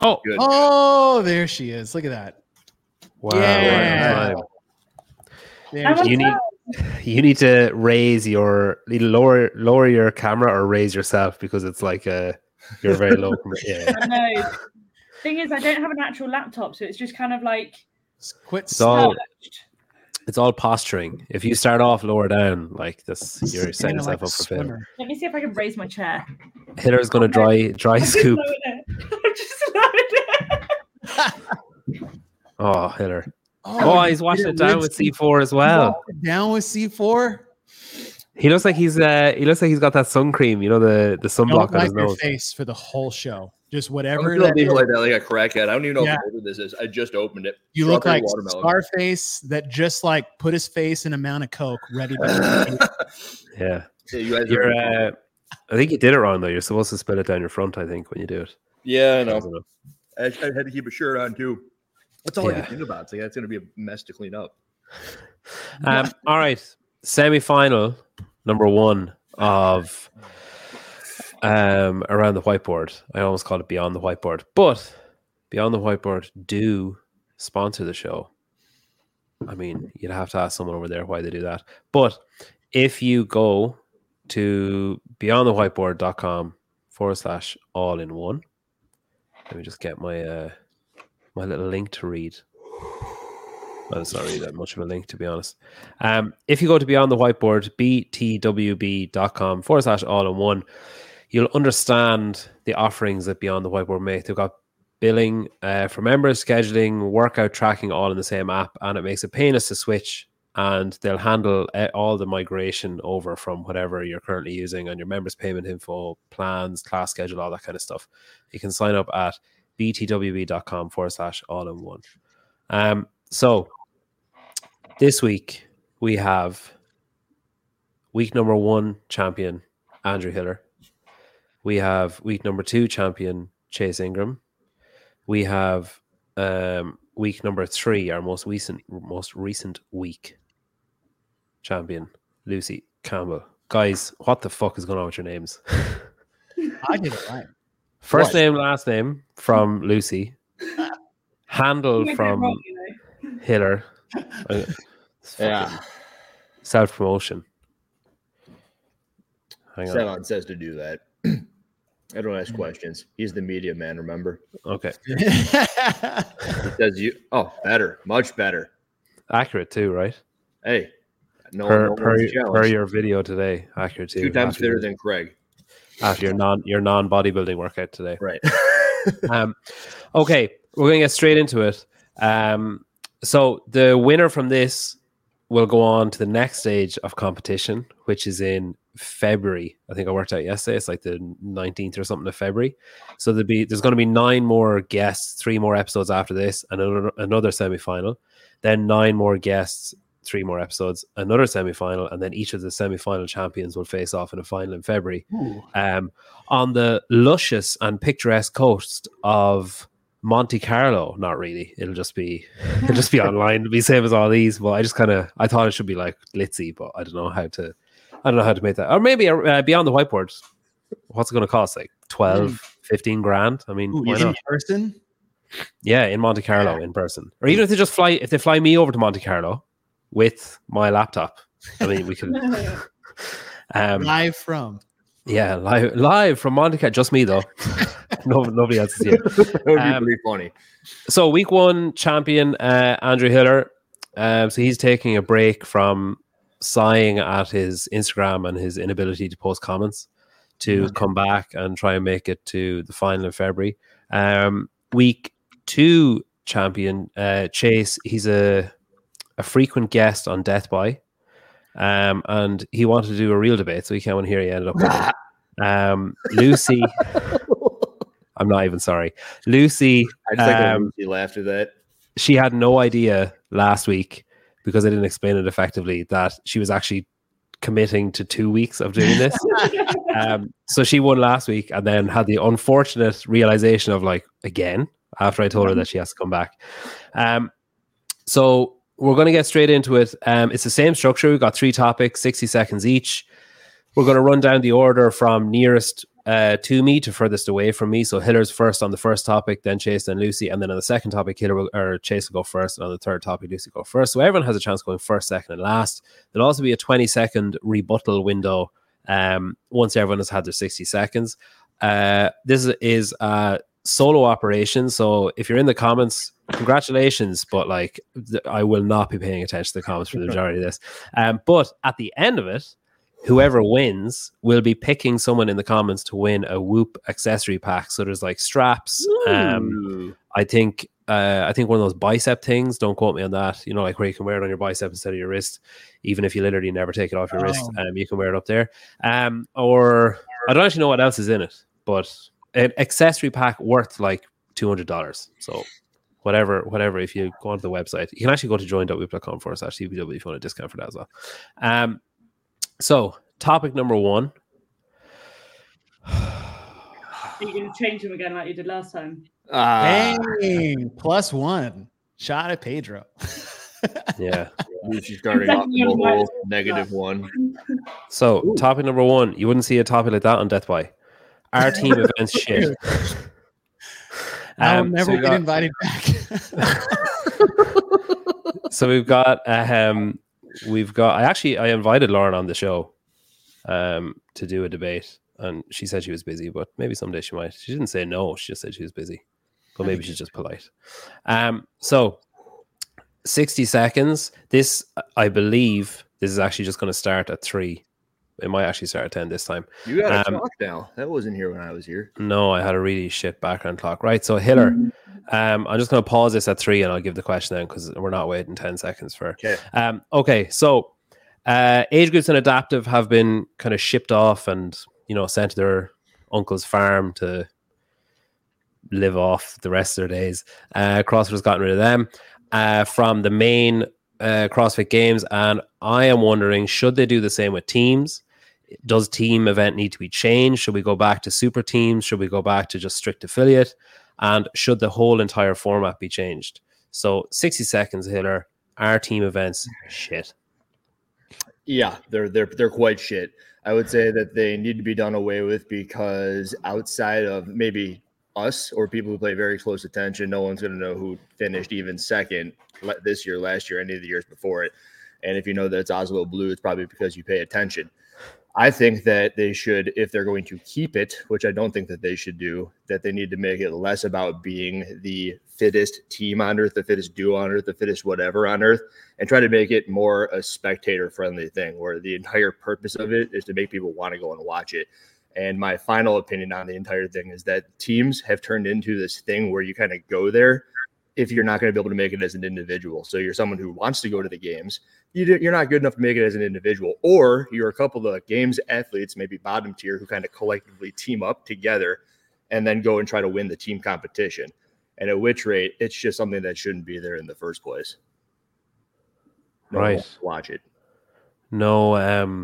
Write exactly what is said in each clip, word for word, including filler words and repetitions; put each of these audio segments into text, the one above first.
Oh, Good. Oh, there she is. Look at that. wow. Yeah. Right. There You need you need to raise your either lower lower your camera or raise yourself because it's like a you're very low. Yeah. I know. Thing is, I don't have an actual laptop, so it's just kind of like Quit. It's all perched. it's all posturing. If you start off lower down like this, you're setting Kinda like yourself up for failure. swimmer. Let me see if I can raise my chair. Hitler's gonna dry dry I've just scoop. lowered it. I've just lowered it. Oh, Hitler. Oh, Oh, you he's washing did it down with with C four as well. Down with C four. He looks like he's uh he looks like he's got that sun cream, you know, the the sunblock Don't on his wipe your nose. face for the whole show. Just I'm whatever. feeling That people is. like that, like a crackhead. I don't even know Yeah. how old this is. I just opened it. You look Strawberry like watermelon. Scarface that just like put his face in a amount of coke, ready to. Yeah. Yeah, you guys You're are- uh I think you did it wrong though. You're supposed to spill it down your front, I think, when you do it. yeah, I I know. don't know. I, I had to keep a shirt on too. That's all I Yeah. can think about. It's like that's gonna be a mess to clean up. Um, all right. Semi-final number one of um around the whiteboard. I almost called it Beyond the Whiteboard, but Beyond the Whiteboard do sponsor the show. I mean, you'd have to ask someone over there why they do that. But if you go to beyondthewhiteboard.com forward slash all in one, let me just get my uh my little link to read. Well, it's not really that much of a link, to be honest. Um, if you go to Beyond the Whiteboard, btwb.com forward slash all in one, you'll understand the offerings that Beyond the Whiteboard make. They've got billing uh, for members, scheduling, workout tracking, all in the same app, and it makes it painless to switch. And they'll handle uh, all the migration over from whatever you're currently using and your members' payment info, plans, class schedule, all that kind of stuff. You can sign up at btwb.com forward slash all in one. Um, so this week we have week number one champion Andrew Hiller. We have week number two champion Chase Ingram. We have um, week number three, our most recent most recent week champion Lucy Campbell. Guys, what the fuck is going on with your names? I did it right. First What? name, last name from Lucy. Handle You get it from wrong, you know. Hiller. Uh, Yeah. Self promotion. Hang on. Sevon says to do that. I don't ask questions. He's the media man, remember? Okay. He says you oh better, much better. Accurate too, right? Hey, no, per no per, one's per challenged. your video today. Accurate too. Two times after fitter your, than Craig. after your non your non bodybuilding workout today. Right. Um, okay, we're going to get straight into it. Um, so the winner from this will go on to the next stage of competition, which is in February. I think I worked out yesterday. It's like the nineteenth or something of February. So there'll be there's going to be nine more guests, three more episodes after this, and another another semi-final. Then nine more guests, three more episodes, another semi-final, and then each of the semi-final champions will face off in a final in February. Um, on the luscious and picturesque coast of Monte Carlo. Not really. It'll just be it'll just be online. It'll be same as all these. But I just kind of I thought it should be like glitzy, but I don't know how to I don't know how to make that. Or maybe uh, Beyond the Whiteboard. What's it going to cost? Like twelve, fifteen grand? I mean, Ooh, why in not? person? Yeah, in Monte Carlo in person. Or even if they just fly if they fly me over to Monte Carlo with my laptop. I mean, we can um Live from. yeah, live live from Monte Carlo. Just me though. no, nobody else is here. That would be Um, pretty funny. So week one champion uh, Andrew Hiller. Um, so he's taking a break from sighing at his Instagram and his inability to post comments to Okay. come back and try and make it to the final in February. Um, week two champion uh, Chase. He's a a frequent guest on Death By, um, and he wanted to do a real debate, so he came on here. He ended up with um, Lucy. I'm not even sorry, Lucy. I just like um, um, Lucy laughed at that. she had no idea last week because I didn't explain it effectively that she was actually committing to two weeks of doing this. um, so she won last week and then had the unfortunate realization of like, again, after I told her that she has to come back. Um, so we're going to get straight into it. Um, it's the same structure. We've got three topics, sixty seconds each. We're going to run down the order from nearest uh, to me to furthest away from me. So Hiller's first on the first topic, then Chase, then Lucy, and then on the second topic, Hiller will, or Chase will go first, and on the third topic, Lucy will go first. So everyone has a chance going first, second, and last. There'll also be a twenty second rebuttal window um, once everyone has had their sixty seconds. Uh, this is a solo operation, so if you're in the comments, congratulations, but like th- I will not be paying attention to the comments for the majority of this. Um, but at the end of it, whoever wins will be picking someone in the comments to win a Whoop accessory pack. So there's like straps. Um, I think uh, I think one of those bicep things. Don't quote me on that. You know, like where you can wear it on your bicep instead of your wrist, even if you literally never take it off your oh. wrist. Um, you can wear it up there. Um, or I don't actually know what else is in it, but an accessory pack worth like two hundred dollars. So whatever, whatever. If you go onto the website, you can actually go to join dot whoop dot com forward slash T B W if you want a discount for that as well. Um. So, topic number one. Are you going to change them again like you did last time? Uh, Dang, plus one. Shot at Pedro. Yeah. She's starting off the whole negative one. So, Ooh. Topic number one. You wouldn't see a topic like that on Death by. Our team events shit. I'll um, never so get got, invited back. So, we've got... Um, We've got. I actually I invited Lauren on the show, um, to do a debate, and she said she was busy, but maybe someday she might. She didn't say no. She just said she was busy, but maybe she's just polite. Um. So, sixty seconds. This, I believe, this is actually just going to start at three. It might actually start at ten this time. You got a um, clock now. That wasn't here when I was here. No, I had a really shit background clock. Right. So Hiller. Mm-hmm. Um, I'm just going to pause this at three and I'll give the question then because we're not waiting ten seconds for okay. Um, okay, so uh, age groups and adaptive have been kind of shipped off and, you know, sent to their uncle's farm to live off the rest of their days. Uh, CrossFit has gotten rid of them uh, from the main uh, CrossFit games, and I am wondering, should they do the same with teams? Does team event need to be changed? Should we go back to super teams? Should we go back to just strict affiliate? And should the whole entire format be changed? So sixty seconds, Hiller. Our team events, shit. Yeah, they're they're they're quite shit. I would say that they need to be done away with because outside of maybe us or people who pay very close attention, no one's going to know who finished even second this year, last year, any of the years before it. And if you know that it's Oslo Blue, it's probably because you pay attention. I think that they should, if they're going to keep it, which I don't think that they should do, that they need to make it less about being the fittest team on earth, the fittest duo on earth, the fittest whatever on earth, and try to make it more a spectator-friendly thing where the entire purpose of it is to make people want to go and watch it. And my final opinion on the entire thing is that teams have turned into this thing where you kind of go there if you're not going to be able to make it as an individual. So you're someone who wants to go to the games. You you're not good enough to make it as an individual, or you're a couple of games athletes, maybe bottom tier, who kind of collectively team up together and then go and try to win the team competition. And at which rate, it's just something that shouldn't be there in the first place. No right. Watch it. No. Um,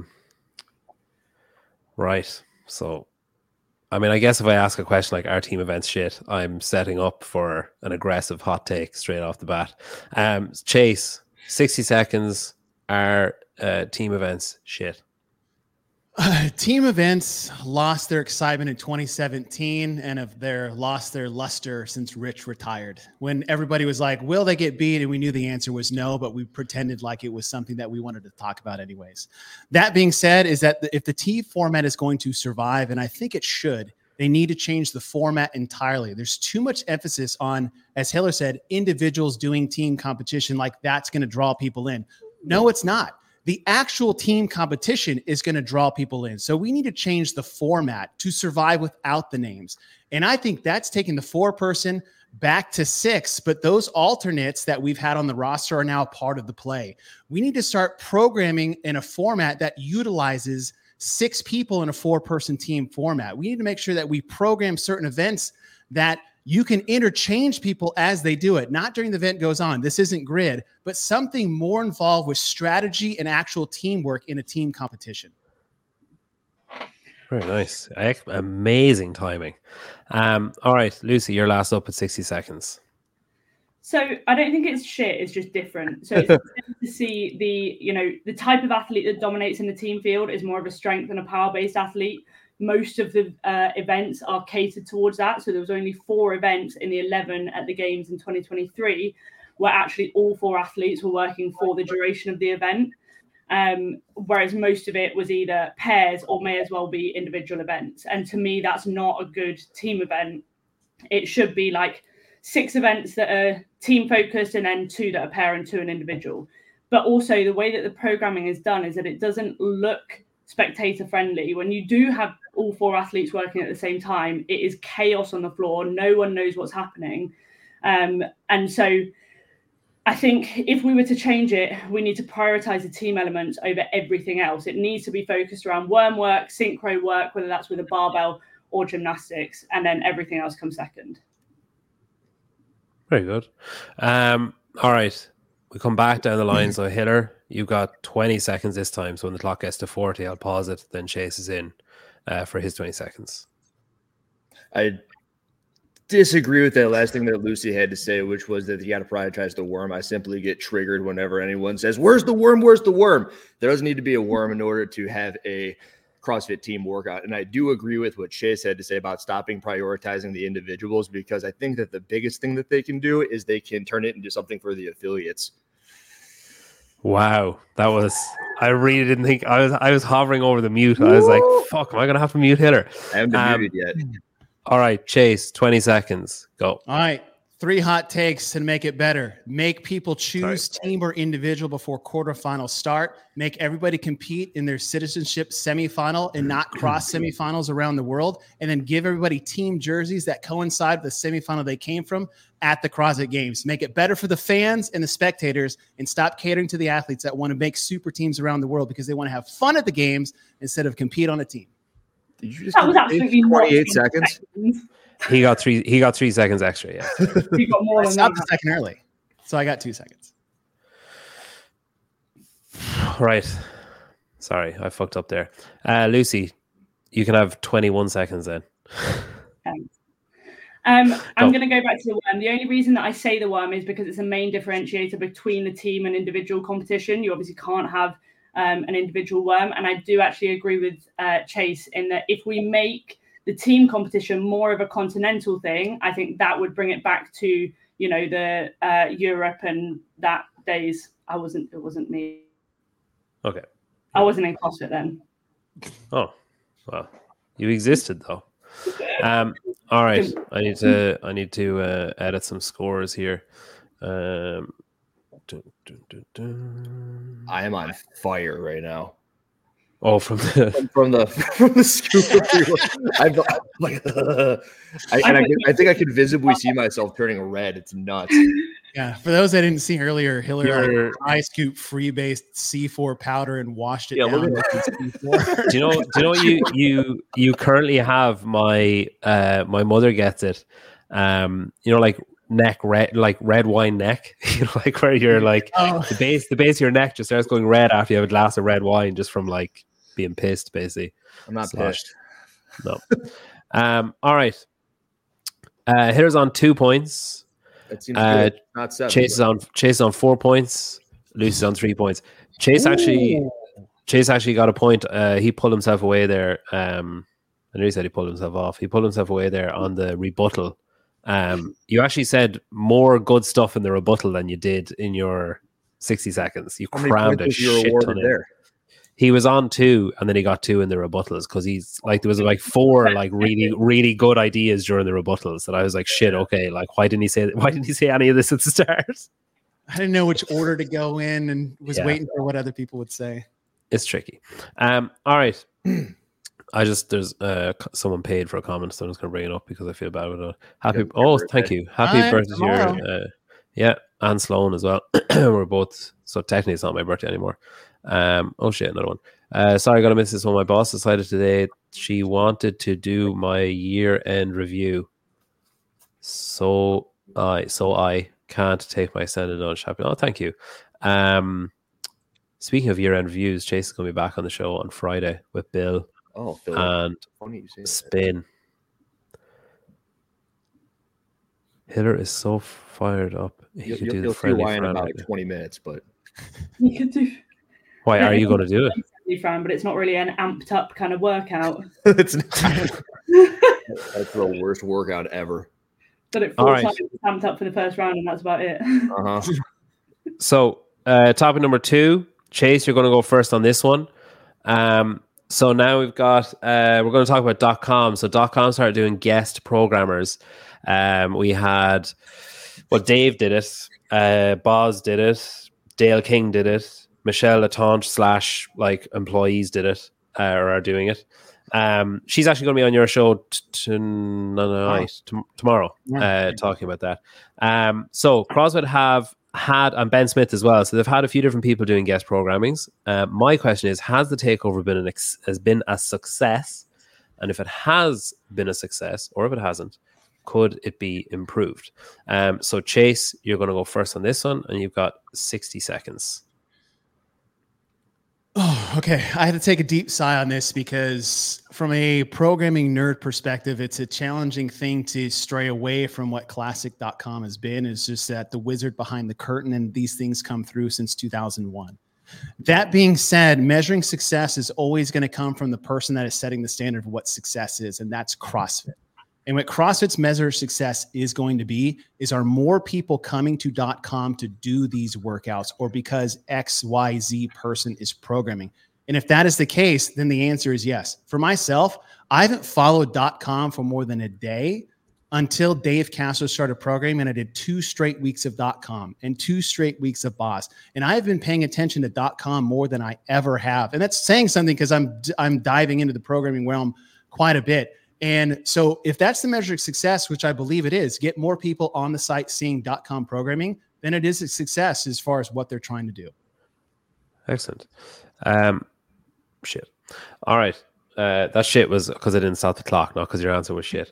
right. So, I mean, I guess if I ask a question like our team events shit, I'm setting up for an aggressive hot take straight off the bat. Um, Chase, sixty seconds, our uh, team events shit. Uh, team events lost their excitement in twenty seventeen and have their lost their luster since Rich retired. When everybody was like, will they get beat? And we knew the answer was no, but we pretended like it was something that we wanted to talk about anyways. That being said, is that the, if the T format is going to survive, and I think it should, they need to change the format entirely. There's too much emphasis on, as Hiller said, individuals doing team competition, like that's going to draw people in. No, it's not. The actual team competition is going to draw people in. So we need to change the format to survive without the names. And I think that's taking the four person back to six, but those alternates that we've had on the roster are now part of the play. We need to start programming in a format that utilizes six people in a four person team format. We need to make sure that we program certain events that you can interchange people as they do it, not during the event goes on. This isn't grid, but something more involved with strategy and actual teamwork in a team competition. Very nice. Amazing timing. Um, all right, Lucy, you're last up at sixty seconds. So I don't think it's shit. It's just different. So it's to see the, you know, the type of athlete that dominates in the team field is more of a strength and a power-based athlete. most of the uh, events are catered towards that. So there was only four events in the eleven at the games in twenty twenty-three where actually all four athletes were working for the duration of the event. Um, whereas most of it was either pairs or may as well be individual events. And to me, that's not a good team event. It should be like six events that are team focused and then two that are pair and two an individual. But also the way that the programming is done is that it doesn't look spectator friendly. When you do have all four athletes working at the same time, it is chaos on the floor. No one knows what's happening. Um, and so I think if we were to change it, we need to prioritize the team elements over everything else. It needs to be focused around worm work, synchro work, whether that's with a barbell or gymnastics, and then everything else comes second. Very good. Um, all right. We come back down the line. So Hiller, you've got twenty seconds this time. So when the clock gets to forty, I'll pause it. Then Chase is in uh, for his twenty seconds. I disagree with that last thing that Lucy had to say, which was that you got to prioritize the worm. I simply get triggered whenever anyone says, where's the worm? Where's the worm? There doesn't need to be a worm in order to have a CrossFit team workout. And I do agree with what Chase had to say about stopping prioritizing the individuals, because I think that the biggest thing that they can do is they can turn it into something for the affiliates. Wow, that was, I really didn't think, I was I was hovering over the mute. I was like, fuck, am I going to have to mute Hiller? I haven't been Um, muted yet. All right, Chase, twenty seconds. Go. All right. Three hot takes to make it better. Make people choose Sorry. team or individual before quarterfinals start. Make everybody compete in their citizenship semifinal and not cross semifinals around the world. And then give everybody team jerseys that coincide with the semifinal they came from at the CrossFit Games. Make it better for the fans and the spectators, and stop catering to the athletes that want to make super teams around the world because they want to have fun at the games instead of compete on a team. Did you just That was absolutely not twenty-eight seconds? He got three. He got three seconds extra. Yeah. You got more I than stopped that. a second early, so I got two seconds. Right. Sorry, I fucked up there. Uh, Lucy, you can have twenty-one seconds then. Thanks. Um, I'm Go. going to go back to the worm. The only reason that I say the worm is because it's a main differentiator between the team and individual competition. You obviously can't have um, an individual worm. And I do actually agree with uh, Chase in that if we make the team competition more of a continental thing, I think that would bring it back to, you know, the uh, Europe and that days. I wasn't, it wasn't me. Okay. I wasn't in CrossFit then. Oh, well, you existed though. Um. All right. I need to. I need to uh, edit some scores here. Um. dun, dun, dun, dun. I am on fire right now. Oh, from the. From the from the scoop. I've, I'm like, I, and I, I think I can visibly see myself turning red. It's nuts. Yeah, for those that didn't see earlier, Hillary You're- dry scoop free-based C four powder and washed it Yeah, down. look with its C four. Do you know? Do you know you you you currently have my uh my mother gets it, um you know, like neck red, like red wine neck, you know, like where you're like Oh. the base the base of your neck just starts going red after you have a glass of red wine just from like being pissed, basically. I'm not So- pissed. No. Um. All right. Uh, Hitter's on two points. That seems Uh, good. Not seven. Chase is on Chase is on four points. Lucy's on three points. Chase actually Chase actually got a point. Uh, he pulled himself away there. Um, I know he said he pulled himself off. He pulled himself away there on the rebuttal. Um, you actually said more good stuff in the rebuttal than you did in your sixty seconds. You How many crammed a points was you shit awarded ton in. there? He was on two, and then he got two in the rebuttals because he's like there was like four like really really good ideas during the rebuttals that I was like, shit, okay, like why didn't he say why didn't he say any of this at the start? I didn't know which order to go in and was Yeah. waiting for what other people would say. It's tricky. Um, all right. I just there's uh c- someone paid for a comment, so I'm just gonna bring it up because I feel bad with it. Happy Happy oh, birthday. thank you. Happy Hi, birthday to your tomorrow. uh, yeah, and Sloan as well. We're both so technically it's not my birthday anymore. Um, oh shit, another one. Uh, sorry, I gotta miss this one. My boss decided today she wanted to do my year-end review, so I so I can't take my extended lunch. Happy. Oh, thank you. Um, speaking of year-end reviews, Chase is gonna be back on the show on Friday with Bill Oh, Phil. and funny you say that. Spin. Hiller is so fired up. He You'll, could you'll, do the you'll see friendly why in frown about again. twenty minutes, but You could do. Why are you going to do it? Fran, but it's not really an amped up kind of workout. It's not. That's the worst workout ever. Got it four All right. times amped up for the first round, and that's about it. Uh-huh. So, uh, topic number two, Chase, you're going to go first on this one. Um, so now we've got, uh, we're going to talk about dot com. So dot com started doing guest programmers. Um, we had, well, Dave did it, uh, Boz did it, Dale King did it, Michelle Latente slash like employees did it, uh, or are doing it. Um, she's actually going to be on your show t- tonight, t- tomorrow, uh, talking about that. Um, so CrossFit have had, and Ben Smith as well. So they've had a few different people doing guest programmings. Uh, my question is, has the takeover been an ex- has been a success? And if it has been a success, or if it hasn't, could it be improved? Um, so Chase, you're going to go first on this one, and you've got sixty seconds. Oh, okay. I had to take a deep sigh on this because from a programming nerd perspective, it's a challenging thing to stray away from what classic dot com has been. It's just that the wizard behind the curtain, and these things come through since two thousand one. That being said, measuring success is always going to come from the person that is setting the standard of what success is, and that's CrossFit. And what CrossFit's measure of success is going to be is, are more people coming to .com to do these workouts, or because X Y Z person is programming? And if that is the case, then the answer is yes. For myself, I haven't followed .com for more than a day until Dave Castro started programming, and I did two straight weeks of .com and two straight weeks of Boz. And I've been paying attention to .com more than I ever have. And that's saying something because I'm I'm diving into the programming realm quite a bit. And so if that's the measure of success, which I believe it is, get more people on the site seeing .com programming, then it is a success as far as what they're trying to do. Excellent. Um, shit. All right. Uh, that shit was because I didn't stop the clock, not because your answer was shit.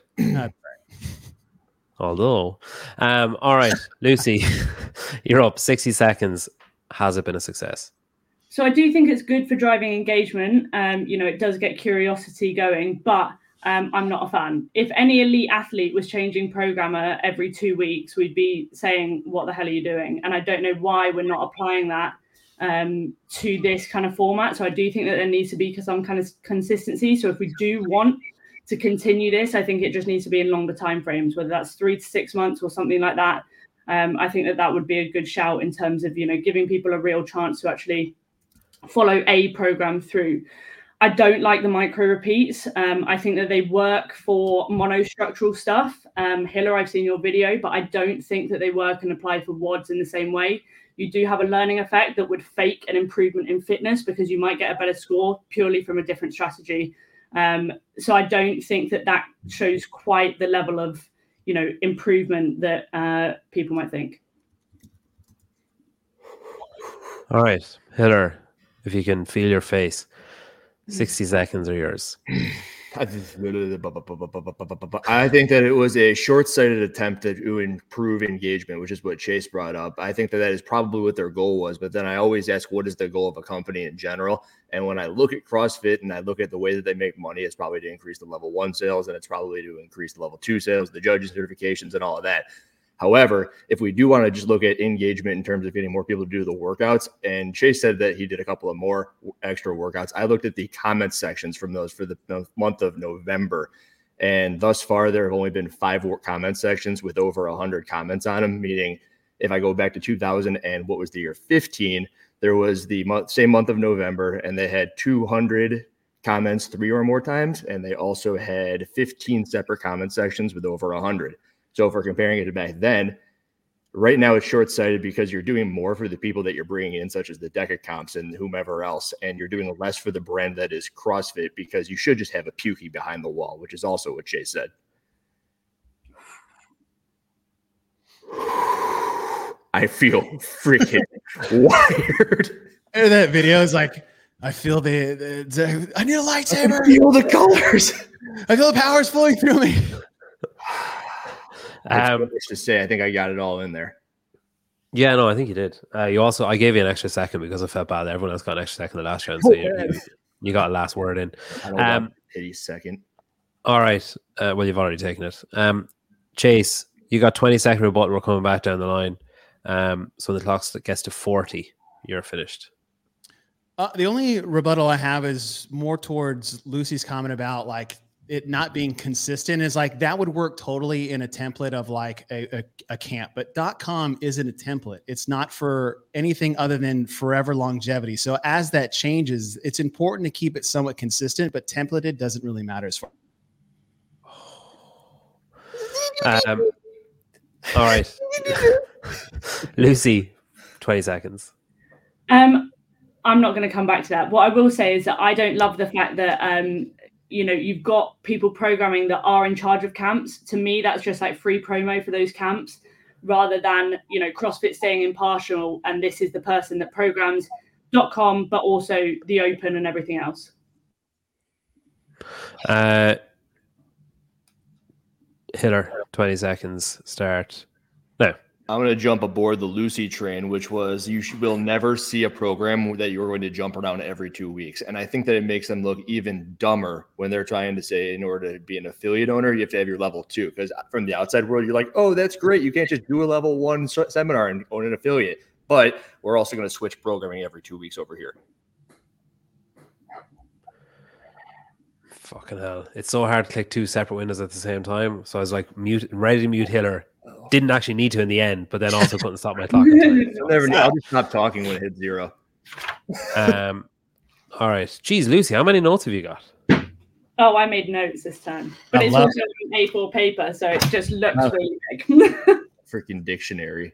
Although, um, all right, Lucy, you're up. sixty seconds. Has it been a success? So I do think it's good for driving engagement. Um, you know, it does get curiosity going, but Um, I'm not a fan. If any elite athlete was changing programmer every two weeks, we'd be saying, what the hell are you doing? And I don't know why we're not applying that um, to this kind of format. So I do think that there needs to be some kind of consistency. So if we do want to continue this, I think it just needs to be in longer timeframes, whether that's three to six months or something like that. Um, I think that that would be a good shout in terms of, you know, giving people a real chance to actually follow a program through. I don't like the micro repeats. Um, I think that they work for monostructural stuff. Um, Hiller, I've seen your video, but I don't think that they work and apply for W O Ds in the same way. You do have a learning effect that would fake an improvement in fitness because you might get a better score purely from a different strategy. Um, so I don't think that that shows quite the level of, you know, improvement that uh, people might think. All right, Hiller, if you can feel your face. sixty seconds are yours. I think that it was a short-sighted attempt to improve engagement, which is what Chase brought up. I think that that is probably what their goal was. But then I always ask, what is the goal of a company in general? And when I look at CrossFit and I look at the way that they make money, it's probably to increase the level one sales, and it's probably to increase the level two sales, the judges certifications, and all of that. However, if we do want to just look at engagement in terms of getting more people to do the workouts, and Chase said that he did a couple of more extra workouts, I looked at the comment sections from those for the month of November, and thus far there have only been five comment sections with over one hundred comments on them, meaning if I go back to two thousand and what was the year fifteen, there was the month, same month of November, and they had two hundred comments three or more times, and they also had fifteen separate comment sections with over one hundred. So if we're comparing it to back then, right now it's short-sighted because you're doing more for the people that you're bringing in, such as the DECA comps and whomever else, and you're doing less for the brand that is CrossFit because you should just have a Pukey behind the wall, which is also what Chase said. I feel freaking wired. And that video is like, I feel the, the, the I need a lightsaber. I feel the colors. I feel the powers flowing through me. I um, to say, I think I got it all in there. Yeah, no, I think you did. Uh, you also, I gave you an extra second because I felt bad. Everyone else got an extra second the last round, so you, you, you got a last word in. I don't um, pity second. All right. Uh, well, you've already taken it. Um, Chase, you got twenty second rebuttal. We're coming back down the line. Um, so the clock gets to forty. You're finished. Uh, the only rebuttal I have is more towards Lucy's comment about like it not being consistent. Is like that would work totally in a template of like a, a, a camp, but .com isn't a template. It's not for anything other than forever longevity. So as that changes, it's important to keep it somewhat consistent, but templated doesn't really matter as far. Um, all right. Lucy, twenty seconds. Um, I'm not going to come back to that. What I will say is that I don't love the fact that, um, you know, you've got people programming that are in charge of camps. To me, that's just like free promo for those camps rather than, you know, CrossFit staying impartial. And this is the person that programs .com, but also the Open and everything else. Uh, Hiller, twenty seconds, start. No. I'm going to jump aboard the Lucy train, which was you should, will never see a program that you're going to jump around every two weeks. And I think that it makes them look even dumber when they're trying to say in order to be an affiliate owner, you have to have your level two. Because from the outside world, you're like, oh, that's great. You can't just do a level one seminar and own an affiliate. But we're also going to switch programming every two weeks over here. Fucking hell. It's so hard to click two separate windows at the same time. So I was like, mute, ready to mute Hiller. Didn't actually need to in the end, but then also couldn't stop my clock. I'll, never, I'll just stop talking when it hits zero. Um, all right. Jeez, Lucy, how many notes have you got? Oh, I made notes this time. But I it's love also an A four paper, so it just looks Oh. really big. Freaking dictionary.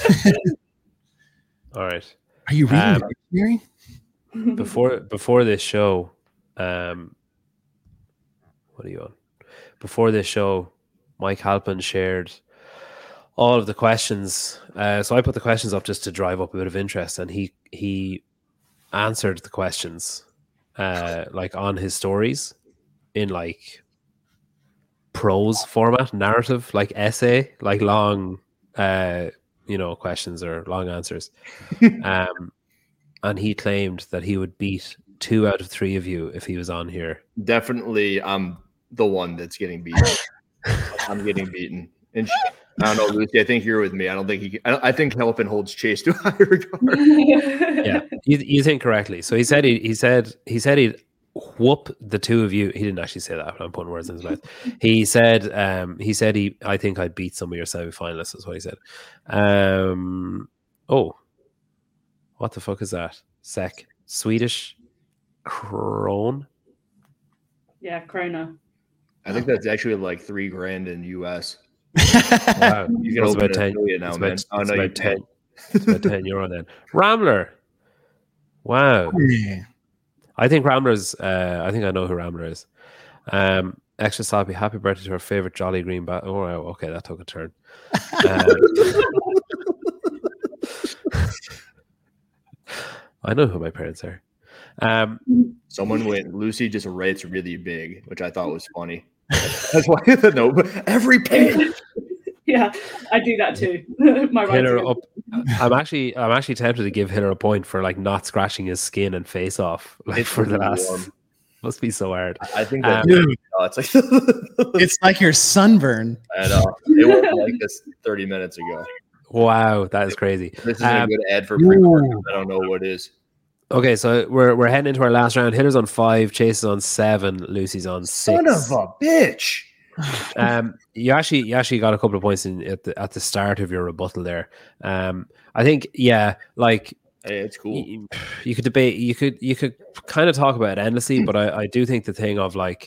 All right. Are you reading Um, the dictionary? Before before this show, um, what are you on? Before this show, Mike Halpin shared all of the questions. Uh, so I put the questions up just to drive up a bit of interest, and he he answered the questions uh, like on his stories in like prose format, narrative, like essay, like long, uh, you know, questions or long answers. um, and he claimed that he would beat two out of three of you if he was on here. Definitely, I'm the one that's getting beaten. I'm getting beaten. And I don't know, Lucy. I think you're with me. I don't think he. Can, I, don't, I think Halpin holds Chase to a high regard. Yeah, you, you think correctly. So he said he he said he said he'd whoop the two of you. He didn't actually say that. I'm putting words in his mouth. He said um he said he I think I'd beat some of your semi-finalists. Is what he said. Um. Oh, what the fuck is that? Sec Swedish krone. Yeah, Krona. I think that's actually like three grand in U S. Wow, You can It's open about an ten. affiliate now, it's man. about, Oh it's no, you about ten. can't. It's about ten euro then. Rambler. Wow. Yeah. I think Rambler's. Uh, I think I know who Rambler is. Um, extra sloppy. Happy birthday to our favorite Jolly Green bat. Oh, wow, okay, that took a turn. Um, I know who my parents are. Um, Someone went. Lucy just writes really big, which I thought was funny. That's why the note. Every page. Yeah, I do that too. My Hiller writing. up. I'm actually, I'm actually tempted to give Hiller a point for like not scratching his skin and face off like It's for the really last. warm. Must be so hard. I think that. Um, Dude, oh, it's like. it's like your sunburn. I know. It wasn't like this thirty minutes ago. Wow, that is crazy. This isn't Um, a good ad for Ooh. pre-workout. I don't know what is. Okay, so we're we're heading into our last round. Hitler's on five, Chase is on seven, Lucy's on six. Son of a bitch. Um, you actually you actually got a couple of points in at the at the start of your rebuttal there. Um, I think yeah, like Hey, it's cool. you, you could debate, you could you could kind of talk about it endlessly, but I, I do think the thing of like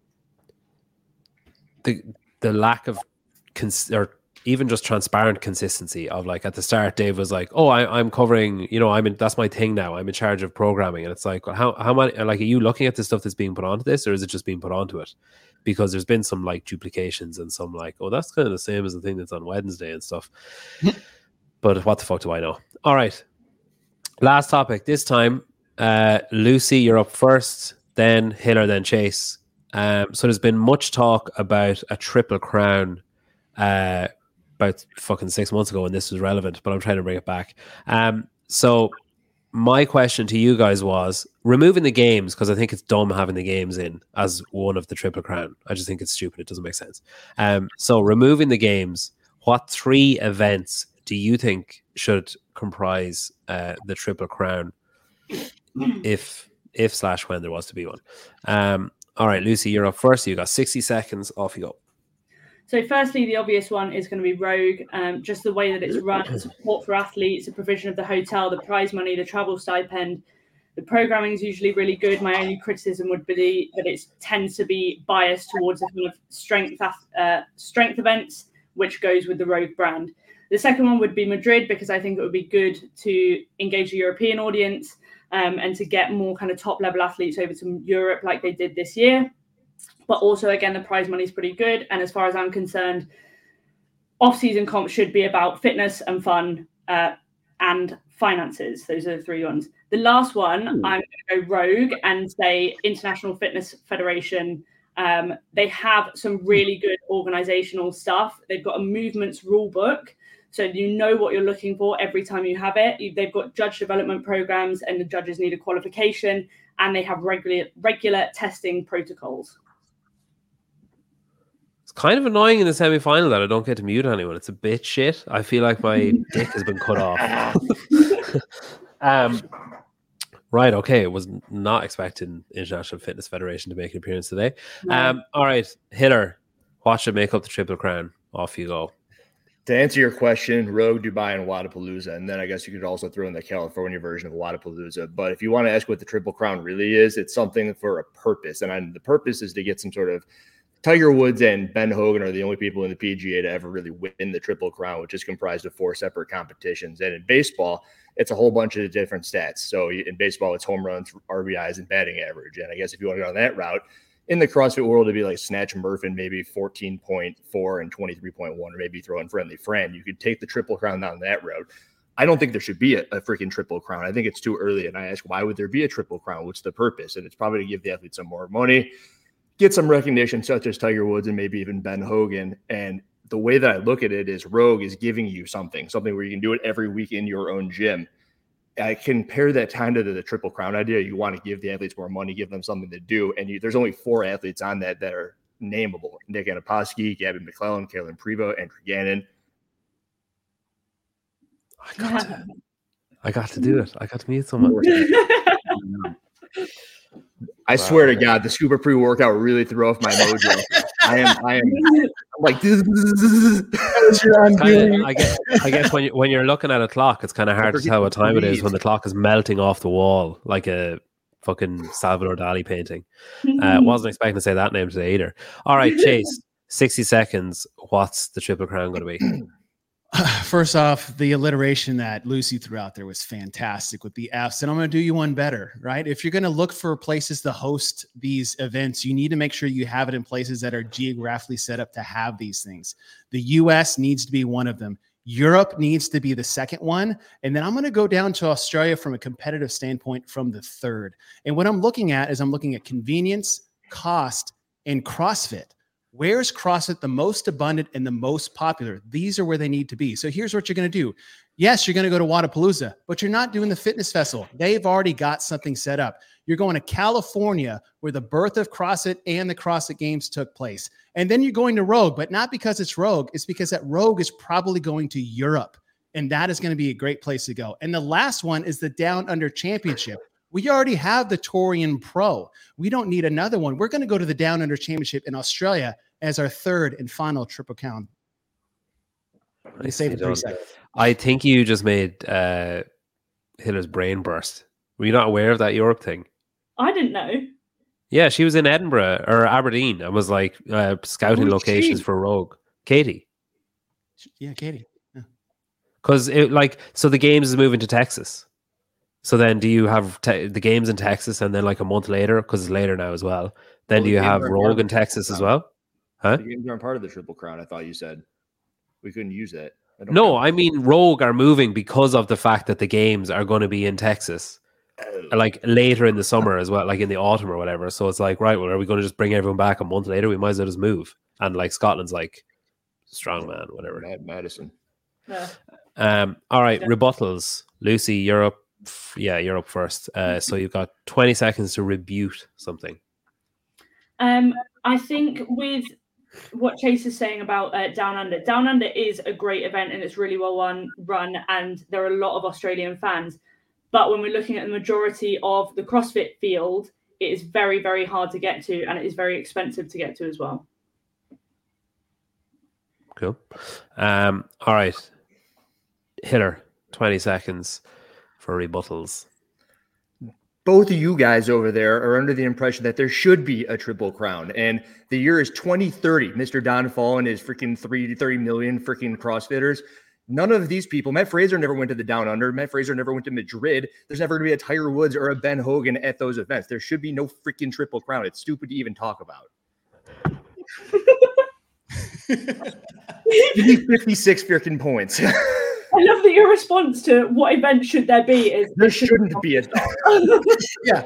the the lack of cons- or even just transparent consistency of like at the start, Dave was like, "Oh, I, I'm covering, you know, I'm in. That's my thing now. I'm in charge of programming." And it's like, well, how how many? Like, are you looking at the stuff that's being put onto this, or is it just being put onto it? Because there's been some like duplications and some like, oh, that's kind of the same as the thing that's on Wednesday and stuff. But what the fuck do I know? All right, last topic. This time, uh, Lucy, you're up first. Then Hiller, then Chase. Um, so there's been much talk about a triple crown. Uh, about fucking six months ago when this was relevant, but I'm trying to bring it back. Um, so my question to you guys was removing the games, because I think it's dumb having the games in as one of the Triple Crown. I just think it's stupid. It doesn't make sense. Um, so removing the games, what three events do you think should comprise uh, the Triple Crown if if slash when there was to be one. Um, all right, Lucy, you're up first. You got sixty seconds. Off you go. So firstly, the obvious one is going to be Rogue. Um, just the way that it's run, the support for athletes, the provision of the hotel, the prize money, the travel stipend. The programming is usually really good. My only criticism would be that it tends to be biased towards the kind of strength uh, strength events, which goes with the Rogue brand. The second one would be Madrid, because I think it would be good to engage a European audience um, and to get more kind of top level athletes over to Europe like they did this year. But also, again, the prize money is pretty good. And as far as I'm concerned, off-season comps should be about fitness and fun uh, and finances. Those are the three ones. The last one, Ooh. I'm going to go Rogue and say International Fitness Federation. Um, they have some really good organizational stuff. They've got a movements rule book, so you know what you're looking for every time you have it. They've got judge development programs, and the judges need a qualification, and they have regular regular testing protocols. It's kind of annoying in the semi-final that I don't get to mute anyone. It's a bit shit. I feel like my dick has been cut off. um, right, okay. I was not expecting International Fitness Federation to make an appearance today. No. Um, all right, Hiller, watch it make up the Triple Crown. Off you go. To answer your question, Rogue, Dubai, and Wodapalooza. And then I guess you could also throw in the California version of Wodapalooza. But if you want to ask what the Triple Crown really is, it's something for a purpose. And I, the purpose is to get some sort of Tiger Woods and Ben Hogan are the only people in the P G A to ever really win the Triple Crown, which is comprised of four separate competitions. And in baseball, it's a whole bunch of different stats. So in baseball, it's home runs, R B Is, and batting average. And I guess if you want to go on that route, in the CrossFit world, it'd be like Snatch Murphin, maybe fourteen point four and twenty-three point one, or maybe throw in Friendly Friend. You could take the Triple Crown down that road. I don't think there should be a, a freaking Triple Crown. I think it's too early. And I ask, why would there be a Triple Crown? What's the purpose? And it's probably to give the athletes some more money, get some recognition, such as Tiger Woods and maybe even Ben Hogan. And the way that I look at it is Rogue is giving you something, something where you can do it every week in your own gym. I compare that kind of to the Triple Crown idea. You want to give the athletes more money, give them something to do. And you, there's only four athletes on that that are nameable. Nick Anaposki, Gabby McClellan, Kaylin Prevost, Andrew Gannon. I got to, I got to do it. I got to meet someone. I wow. swear to God, the Scuba pre-workout really threw off my mojo. I am, I am I'm like, this kinda, I guess, I guess when you when you're looking at a clock, it's kind of hard to tell what time it is when the clock is melting off the wall like a fucking Salvador Dali painting. Uh, wasn't expecting to say that name today either. All right, Chase, sixty seconds. What's the Triple Crown going to be? First off, the alliteration that Lucy threw out there was fantastic with the F's, and I'm going to do you one better, right? If you're going to look for places to host these events, you need to make sure you have it in places that are geographically set up to have these things. The U S needs to be one of them. Europe needs to be the second one. And then I'm going to go down to Australia from a competitive standpoint from the third. And what I'm looking at is I'm looking at convenience, cost, and CrossFit. Where's CrossFit the most abundant and the most popular? These are where they need to be. So here's what you're going to do. Yes, you're going to go to Wodapalooza, but you're not doing the fitness festival. They've already got something set up. You're going to California, where the birth of CrossFit and the CrossFit Games took place. And then you're going to Rogue, but not because it's Rogue. It's because that Rogue is probably going to Europe. And that is going to be a great place to go. And the last one is the Down Under Championship. We already have the Torian Pro. We don't need another one. We're going to go to the Down Under Championship in Australia as our third and final Triple Crown. Let me save it three seconds. I think you just made uh, Hiller's brain burst. Were you not aware of that Europe thing? I didn't know. Yeah, she was in Edinburgh or Aberdeen and was like uh, scouting Who's locations she? for Rogue. Katie. Yeah, Katie. Because yeah. it like so the games is moving to Texas. So then do you have te- the games in Texas and then like a month later, because it's later now as well, then well, do you have Rogue in Texas as well? Huh? The games aren't part of the Triple Crown. I thought you said we couldn't use that. I no, know. I mean Rogue are moving because of the fact that the games are going to be in Texas. Oh. Like later in the summer as well, like in the autumn or whatever. So it's like, right, well, are we going to just bring everyone back a month later? We might as well just move. And like Scotland's like strong man, whatever. Mad Madison. Yeah. Um, all right, yeah. Rebuttals. Lucy, you're up. Yeah, you're up first. Uh, so you've got twenty seconds to rebut something. Um, I think with what Chase is saying about uh, Down Under, Down Under is a great event and it's really well run, run, and there are a lot of Australian fans. But when we're looking at the majority of the CrossFit field, it is very, very hard to get to, and it is very expensive to get to as well. Cool. Um, all right. Hiller, twenty seconds for rebuttals. Both of you guys over there are under the impression that there should be a triple crown. And the year is twenty thirty. Mister Don Fall and his freaking three, thirty million freaking CrossFitters. None of these people, Matt Fraser never went to the Down Under. Matt Fraser never went to Madrid. There's never going to be a Tiger Woods or a Ben Hogan at those events. There should be no freaking triple crown. It's stupid to even talk about. Give me fifty-six freaking points. I love that your response to what event should there be is there shouldn't be a yeah.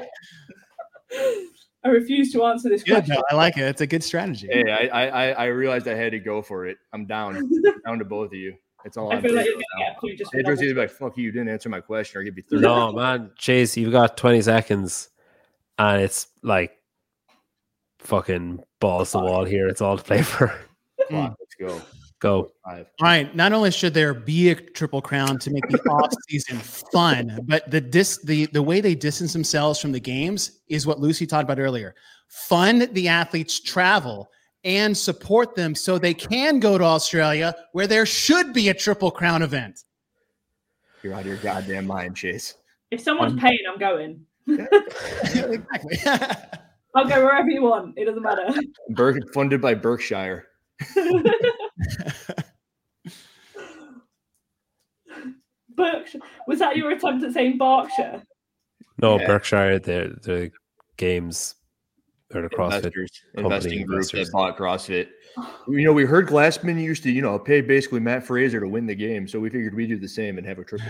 I refuse to answer this Good, question. no, I like it. It's a good strategy. Hey, I, I I realized I had to go for it. I'm down. I'm down to both of you. It's all I I'm feel like doing you're now. gonna get just Pedro's either like, fuck you, you didn't answer my question, or give me thirty. No, man. Chase, you've got twenty seconds, and it's like fucking balls to the wall here. It's all to play for. Come on, let's go. Go. Five. All right. Not only should there be a triple crown to make the off season fun, but the dis the the way they distance themselves from the games is what Lucy talked about earlier. Fund the athletes travel and support them so they can go to Australia, where there should be a triple crown event. You're out of your goddamn mind, Chase. If someone's Um, paying, I'm going. Exactly. I'll go wherever you want. It doesn't matter. Berk, funded by Berkshire. Berkshire. Was that your attempt at saying Berkshire? No, Yeah. Berkshire, the the games or the CrossFit Investors, company investing group investors. that bought CrossFit. You know, we heard Glassman used to, you know, pay basically Matt Fraser to win the game, so we figured we'd do the same and have a triple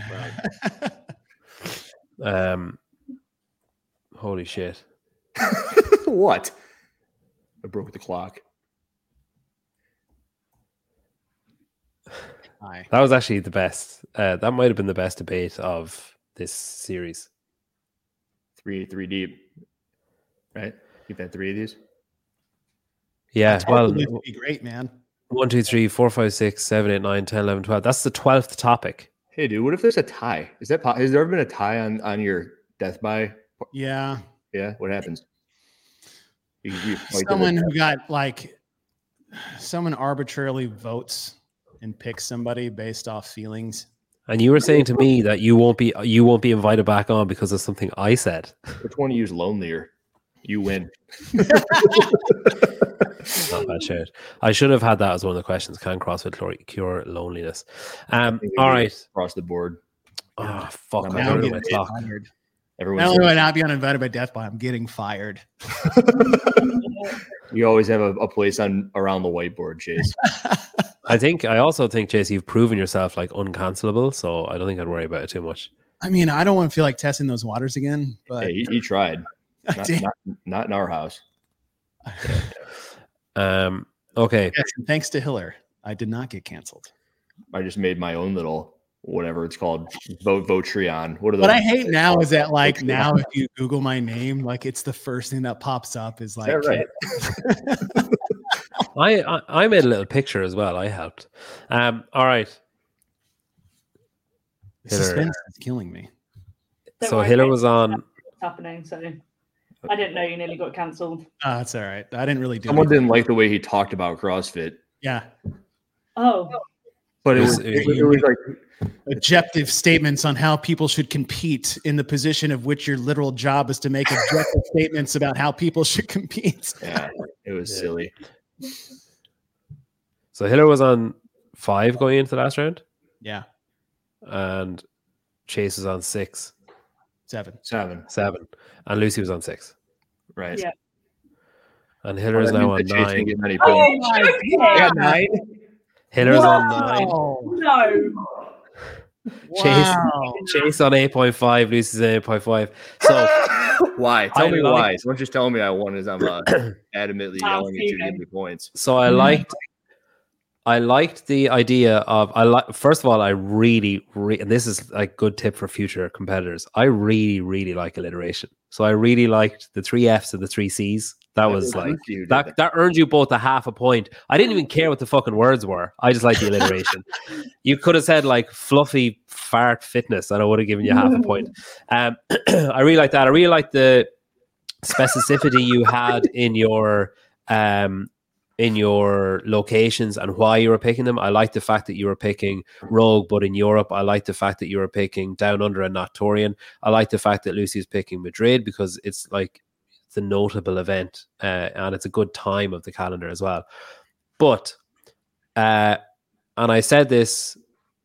crown. Um, holy shit! What? I broke the clock. Hi. That was actually the best. Uh, that might have been the best debate of this series. Three, three deep. Right? You've had three of these. Yeah, well, It would be great, man. one, two, three, four, five, six, seven, eight, nine, ten, eleven, twelve. That's the twelfth topic. Hey, dude, what if there's a tie? Is that po- has there ever been a tie on on your death by? Yeah. Yeah, what happens? You, you fight to Someone the who got like someone arbitrarily votes and picks somebody based off feelings. And you were saying to me that you won't be you won't be invited back on because of something I said. death. Which one of you is lonelier? You win. Not bad shit. I should have had that as one of the questions. Can CrossFit cure- cure loneliness? Um, I think it'd all be right. across the board. Oh fuck! I'm I out don't of know it. my Getting clock. fired. Everyone, Not only says- would I not be uninvited by Death by, I'm getting fired. you always have a, a place on around the whiteboard, Chase. I think I also think, Chase, you've proven yourself like uncancelable, so I don't think I'd worry about it too much. I mean, I don't want to feel like testing those waters again, but Hey, he, he tried. I Not, did. not, not in our house. Um, okay. Yes, and thanks to Hiller, I did not get canceled. I just made my own little whatever it's called. Vote Votreon. What are What those? I hate now is that like Votreon. now if you Google my name, like it's the first thing that pops up is Is like that right? I, I I made a little picture as well. I helped. Um, all right. the suspense is killing me. Don't So worry, Hiller mate. was on. What's happening? So I didn't know you nearly got cancelled. Oh, that's all right. I didn't really do Someone anything. didn't like the way he talked about CrossFit, Yeah. Oh, but it It was, was- it, was like Objective statements on how people should compete in the position of which your literal job is to make objective statements about how people should compete. yeah, it was Yeah. silly. So Hiller was on five going into the last round, Yeah. and Chase was on six, Seven. Seven, seven, and Lucy was on six, right? Yeah. and Hiller is That now means on that Chase didn't nine. get many oh, points. you're joking. I got nine. Hiller's on nine. Wow. No. Chase, Wow. Chase on eight point five. Lucy's on eight point five. So Why? Tell I me like- why. Someone just tell me I won as I'm uh, adamantly Wow, yelling at you to Steven. give me points. so I liked I liked the idea of I like. First of all, I really, re- and this is like good tip for future competitors. I really, really like alliteration. So I really liked the three Fs and the three Cs. That was like that, that. That earned you both a half a point. I didn't even care what the fucking words were. I just like the alliteration. You could have said like fluffy fart fitness, and I would have given you half a point. Um, I really like that. I really like the specificity you had in your um in your locations and why you were picking them. I like the fact that you were picking Rogue, but in Europe. I like the fact that you were picking Down Under and not Torian. I like the fact that Lucy is picking Madrid because it's like the notable event uh, and it's a good time of the calendar as well. But uh and I said this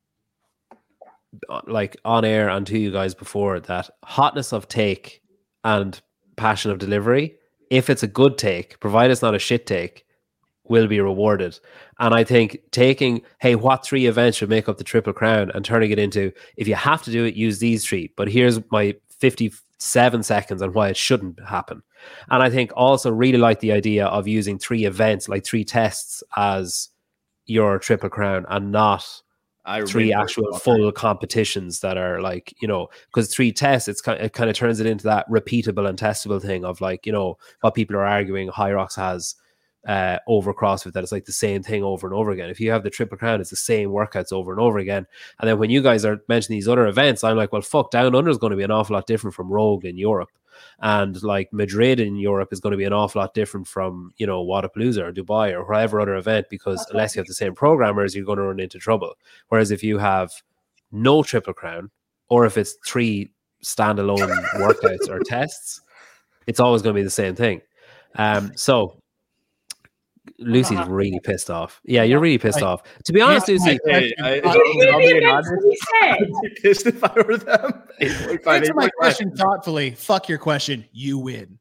like on air and to you guys before, that hotness of take and passion of delivery, if it's a good take, provided it's not a shit take, will be rewarded. And I think taking, hey, what three events should make up the Triple Crown, and turning it into, if you have to do it, use these three, but here's my fifty-seven seconds on why it shouldn't happen. And I think also really like the idea of using three events, like three tests as your Triple Crown, and not I three actual full competitions that are like, you know, because three tests, it's kind of, it kind of turns it into that repeatable and testable thing of like, you know, what people are arguing High Rocks has uh, over CrossFit, that it's like the same thing over and over again. If you have the Triple Crown, it's the same workouts over and over again. And then when you guys are mentioning these other events, I'm like, well, fuck, Down Under is going to be an awful lot different from Rogue in Europe. And like Madrid in Europe is going to be an awful lot different from, you know, Wadapalooza or Dubai or whatever other event, because okay. unless you have the same programmers, you're going to run into trouble. Whereas if you have no Triple Crown, or if it's three standalone workouts or tests, it's always going to be the same thing. Um, so Lucy's uh-huh. really pissed off. Yeah, you're really pissed I, off. To be honest, Lucy, I, I, I, I, I'd be pissed if I were them. Answer my question thoughtfully. Fuck your question. You win.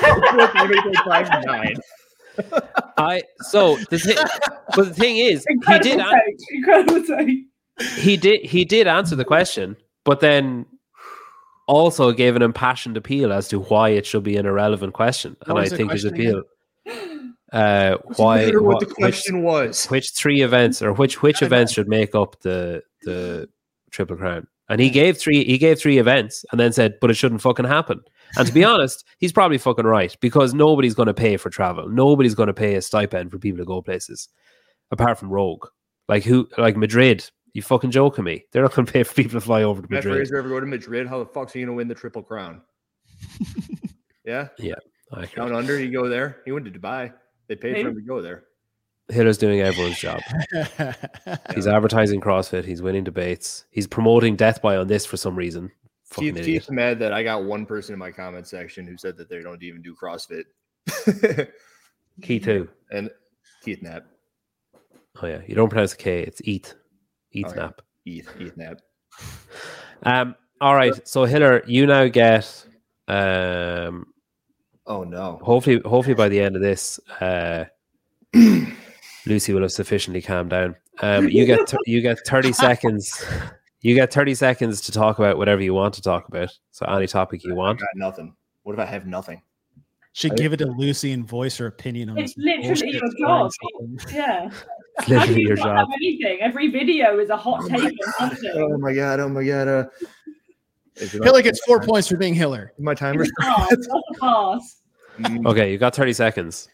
I so the thing, but the thing is, he did. An- Incredible take. He did. He did answer the question, but then also gave an impassioned appeal as to why it should be an irrelevant question. What and I think his appeal. Again? Uh, why? What, what the question which, was? Which three events or which which events should make up the the Triple Crown? And he gave three. He gave three events, and then said, "But it shouldn't fucking happen." And to be honest, he's probably fucking right, because nobody's going to pay for travel. Nobody's going to pay a stipend for people to go places, apart from Rogue. Like who? Like Madrid. You fucking joking me? They're not going to pay for people to fly over to Madrid. If you ever go to Madrid, how the fuck's he going to win the Triple Crown? Yeah, yeah. Down Under, you go there. He went to Dubai. They paid hey. for him to go there. Hitler's doing everyone's job. He's advertising CrossFit. He's winning debates. He's promoting Death by on this for some reason. Keith, Keith's mad that I got one person in my comment section who said that they don't even do CrossFit. Keith who? And Keith Knapp. Oh yeah, you don't pronounce the K. It's Eat. Eat oh, Knapp. Yeah. Eat. Eat Knapp. Um. All right. So Hiller, you now get. Um. Oh no! Hopefully, hopefully by the end of this, uh, Lucy will have sufficiently calmed down. Um, you get th- you get thirty seconds. You get thirty seconds to talk about whatever you want to talk about. So any topic you want. I got nothing. What if I have nothing? Should I give it to Lucy and voice her opinion on it's this. Literally your job. Yeah. It's literally your job. Have anything. Every video is a hot oh take. My oh my god! Oh my god! Uh, Hiller gets four time? points for being Hiller. My timer. That's a pass. Okay, you got thirty seconds.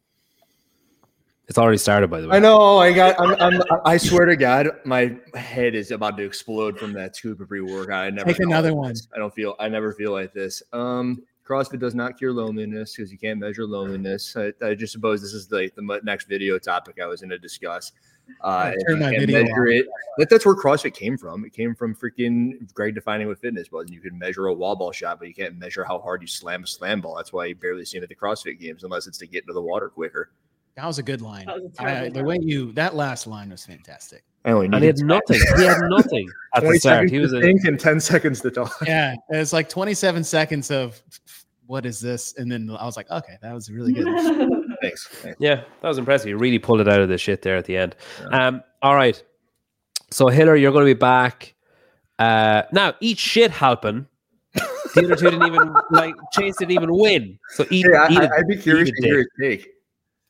It's already started, by the way. I know. I got. I'm, I'm, I swear to God, my head is about to explode from that scoop of pre-workout. I never take another like one. This. I don't feel. I never feel like this. Um, CrossFit does not cure loneliness because you can't measure loneliness. I, I just suppose this is like the, the next video topic I was going to discuss. Uh, turn my video measure it. That, that's where CrossFit came from. It came from freaking Greg defining what fitness was. And you can measure a wall ball shot, but you can't measure how hard you slam a slam ball. That's why you barely see it at the CrossFit games unless it's to get into the water quicker. That was a good line. I, the way you that last line was fantastic. I only and he had nothing. He had nothing at the start. He was a think and ten seconds to talk. Yeah, it was like twenty-seven seconds of what is this, and then I was like, okay, that was really good. Thanks. Thanks. Yeah, that was impressive. You really pulled it out of the shit there at the end. Yeah. Um, all right. So Hiller, you're going to be back. Uh, now eat shit, Halpin. The other two didn't even like Chase didn't even win. So eat. Hey, I, eat I, I'd be curious to hear his take.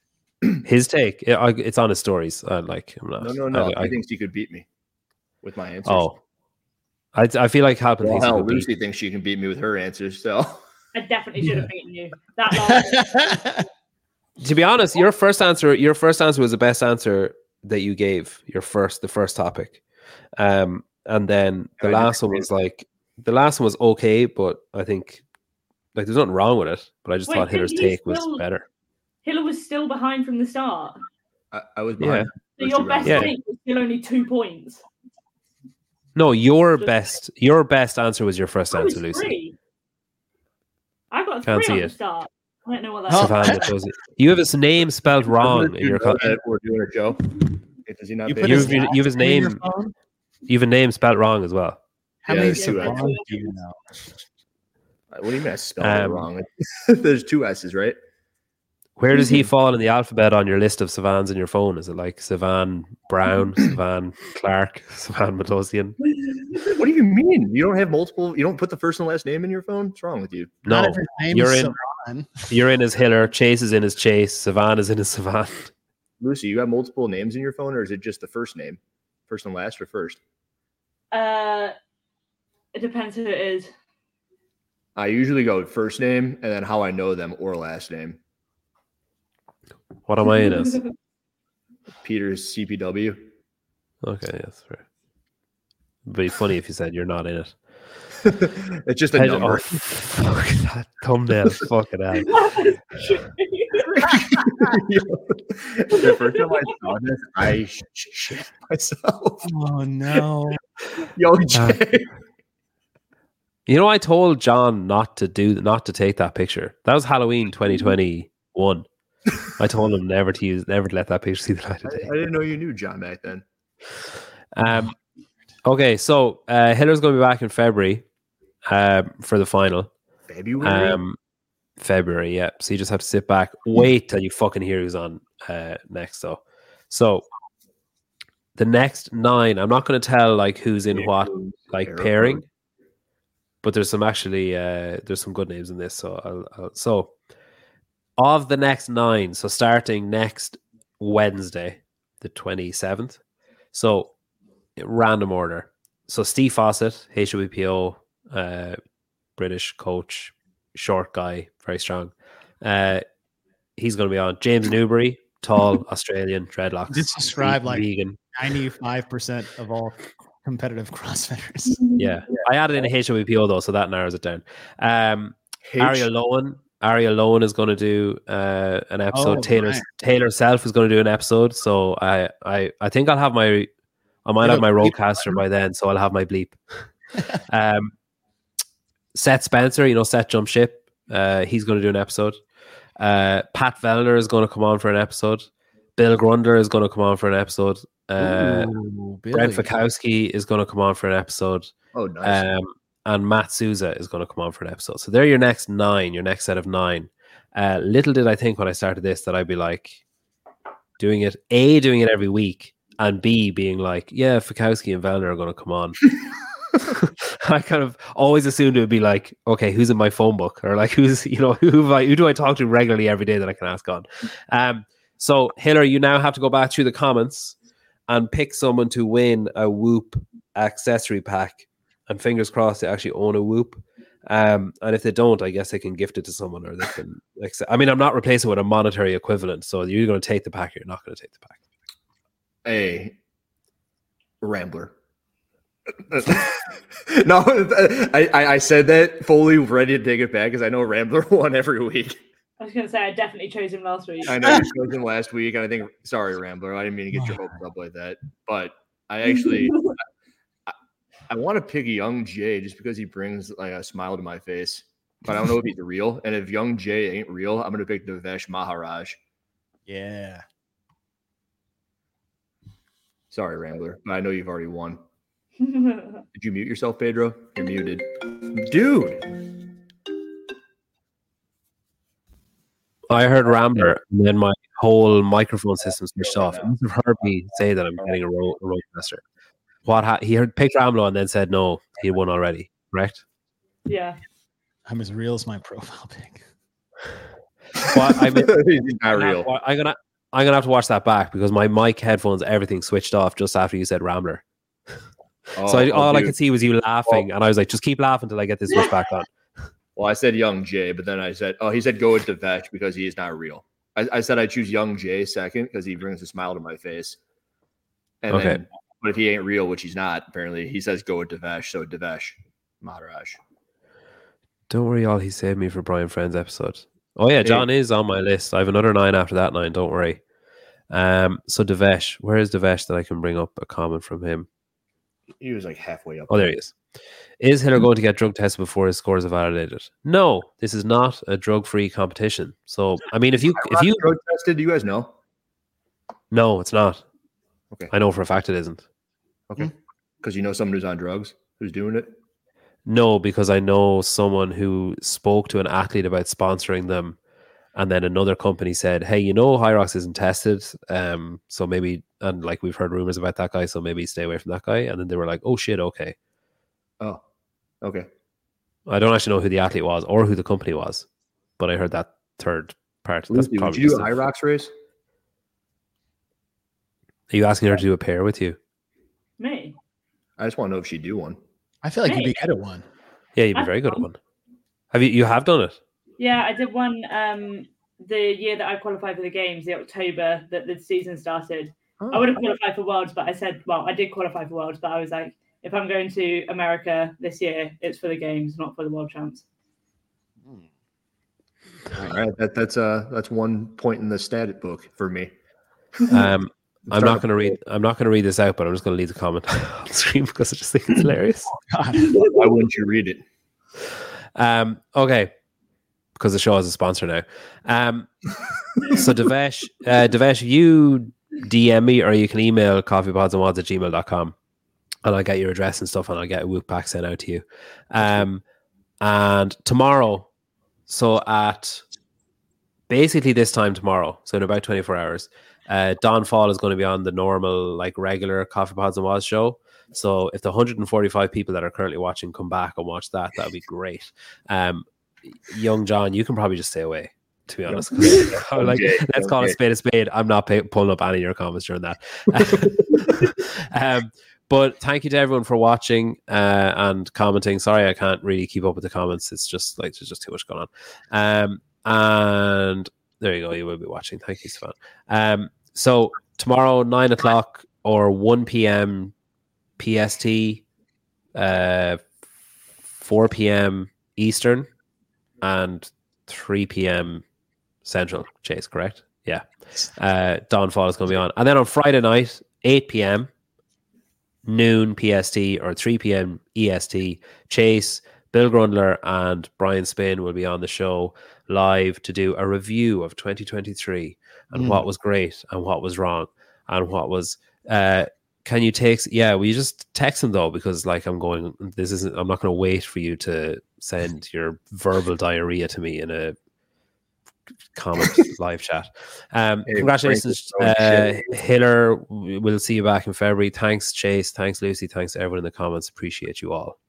His take, it, I, it's on his stories. I like him not. No, no, no. I, I, he thinks he could beat me with my answers. oh, I, I feel like Halpin Well, thinks he hell, could beat. Lucy thinks she can beat me with her answers. So I definitely should have beaten you. That last To be honest, your first answer, your first answer was the best answer that you gave. Your first, the first topic, um, and then the Yeah, I last one was like the last one was okay, but I think like there's nothing wrong with it. But I just Wait, thought did Hitler's you take was still- better. Hiller was still behind from the start. I, I was Yeah. behind. So First your two best rounds. Yeah. take was still only two points. No, your Just- best, your best answer was your first I was answer, Lucy. three. I got Can't three see on it. the start. I don't know what that Oh. is. Savannah chose it. You have his name spelled wrong in You your. know Co- that we're doing a show. Does he not? You pay put you his have, attention? you have his last name in your name. phone? You have a name spelled wrong as well. How Yeah, many there's two Savans S's. do you know? What do you mean I spelled Um, it wrong? There's two S's, right? Where does he fall in the alphabet on your list of Savans in your phone? Is it like Savan Brown, Savan Clark, Savan Matosian? What do you mean? You don't have multiple? You don't put the first and last name in your phone? What's wrong with you? Not No, every name you're is in. Savan. You're in his Hiller. Chase is in his Chase. Savan is in his Savan. Lucy, you have multiple names in your phone, or is it just the first name? First and last, or first? Uh, it depends who it is. I usually go with first name and then how I know them or last name. What am I in as? Peter's C P W. Okay, that's fair. It'd be funny if you said you're not in it. It's just a I- number. oh, fuck that thumbnail. Fuck it out. The first time I saw this, I sh- shit myself. Oh no! Yo, Jay. You know, I told John not to do, not to take that picture. That was Halloween twenty twenty-one. I told him never to use, never to let that picture see the light I, of day. I didn't know you knew John back then. Um, okay, so uh, Hiller's going to be back in February um, for the final. February. Um, February, yeah. So you just have to sit back, wait till you fucking hear who's on uh, next. Though, so the next nine, I'm not going to tell like who's in what like Aeroport. pairing, but there's some actually uh, there's some good names in this. So I'll, I'll, so of the next nine, so starting next Wednesday, the twenty-seventh. So random order. So Steve Fawcett, H O B P O, uh, British coach, short guy, very strong. Uh, he's going to be on. James Newbury, tall Australian, dreadlocks. Just describe like vegan. ninety-five percent of all competitive CrossFitters. Yeah, I added in a H O B P O though, so that narrows it down. Um, H- Ariel Lowen, Ariel Lowen is going to do uh, an episode. Oh, Taylor right. Taylor Self is going to do an episode. So I I I think I'll have my I might You have my have bleep roadcaster by then, so I'll have my bleep. um, Seth Spencer, you know Seth Jump Ship. Uh, he's going to do an episode. Uh, Pat Vellner is going to come on for an episode. Bill Grundler is going to come on for an episode. Uh, Ooh, Brent Billy. Fikowski is going to come on for an episode. Oh, nice. Um, and Matt Souza is going to come on for an episode. So they're your next nine, your next set of nine. Uh, little did I think when I started this that I'd be like doing it, A, doing it every week, and B, being like, yeah, Fikowski and Vellner are going to come on. I kind of always assumed it would be like, okay, who's in my phone book? Or like, who's, you know, who, have I, who do I talk to regularly every day that I can ask on? Um, so, Hiller, you now have to go back through the comments and pick someone to win a Whoop accessory pack. And fingers crossed they actually own a Whoop. Um, and if they don't, I guess they can gift it to someone, or they can. Accept. I mean, I'm not replacing it with a monetary equivalent. So you're going to take the pack, or you're not going to take the pack. A Rambler. No, I, I I said that fully ready to take it back because I know Rambler won every week. I was going to say I definitely chose him last week. I know you chose him last week, and I think sorry, Rambler, I didn't mean to get your hopes up like that, but I actually I, I want to pick Young Jay just because he brings like a smile to my face, but I don't know if he's real. And if Young Jay ain't real, I'm gonna pick Devesh Maharaj. Yeah. Sorry, Rambler, but I know you've already won. Did you mute yourself, Pedro? You're muted, dude. I heard Rambler, and then my whole microphone system switched off. You must have heard me say that I'm getting a road a roadcaster. What ha- he heard picked Rambler and then said no, he won already. Correct? Yeah. I'm as real as my profile pic. Well, I mean, He's not real. I'm gonna I'm gonna have to watch that back because my mic, headphones, everything switched off just after you said Rambler. Oh, so I, oh, all I dude. could see was you laughing, Oh. and I was like, just keep laughing until I get this switch back on. Well, I said Young Jay, but then I said, oh, he said go with Devesh because he is not real. I, I said I choose Young Jay second because he brings a smile to my face. And Okay. then, but if he ain't real, which he's not, apparently, he says go with Devesh. So Devesh, Maharaj. Don't worry, all he saved me for Brian Friends episode. Oh yeah, John is on my list. I have another nine after that nine. Don't worry. Um, so Devesh, where is Devesh that I can bring up a comment from him? He was like halfway up. Oh, there he is. Is Hiller going to get drug tested before his scores are validated? No, this is not a drug-free competition. So, I mean, if you if you drug tested, do you guys know? no, it's not. Okay. I know for a fact it isn't. Okay. Because you know someone who's on drugs who's doing it? No, because I know someone who spoke to an athlete about sponsoring them, and then another company said, "Hey, you know, Hyrox isn't tested, um, so maybe." And like we've heard rumors about that guy, so maybe stay away from that guy. And then they were like, "Oh shit, okay." Oh, okay. I don't actually know who the athlete was or who the company was, but I heard that third part. That's Lucy, would probably you do just a a- Hyrox race? Are you asking her to do a pair with you? Me? I just want to know if she'd do one. I feel like you'd Hey. be good at one. Yeah, you'd be very good at one. Have you? You have done it? Yeah, I did one um, the year that I qualified for the games, the October that the season started. I would have qualified for Worlds, but I said, well, I did qualify for Worlds, but I was like, if I'm going to America this year, it's for the games, not for the World Champs. All right, that, that's uh that's one point in the stat book for me. Um, I'm starting not going to read. I'm not going to read this out, but I'm just going to leave the comment on the screen because I just think it's hilarious. God. Why wouldn't you read it? Um, okay, because the show has a sponsor now. Um, so Devesh, uh, Devesh, you D M me or you can email coffeepodsandwads at gmail dot com and I'll get your address and stuff and I'll get a whoop pack sent out to you. Um, and tomorrow, so at basically this time tomorrow, so in about twenty-four hours, uh, Don Fall is going to be on the normal, like regular Coffee Pods and Wads show. So if the one hundred forty-five people that are currently watching come back and watch that, that would be great. Um, young John, you can probably just stay away, to be honest. I'm like, Okay, let's call okay. a spade a spade. I'm not pay- pulling up any of your comments during that. um, but thank you to everyone for watching uh, and commenting. Sorry, I can't really keep up with the comments. It's just like there's just too much going on. Um, and there you go. You will be watching. Thank you, Stefan. Um, so tomorrow, nine o'clock or one p.m. P S T, uh, four p.m. Eastern, and three p.m. Central. Chase, correct? Yeah. Uh, Dawnfall is going to be on. And then on Friday night, eight p.m., noon P S T or three p.m. E S T, Chase, Bill Grundler, and Brian Spin will be on the show live to do a review of twenty twenty-three and Mm. what was great and what was wrong and what was. Uh, can you take? Yeah, will you just text him though? Because like I'm going, this isn't. I'm not going to wait for you to send your verbal diarrhea to me in a comment live chat. Um, Hey, congratulations, Frank, uh, oh, shit. Hiller. We'll see you back in February. Thanks, Chase. Thanks, Lucy. Thanks to everyone in the comments. Appreciate you all.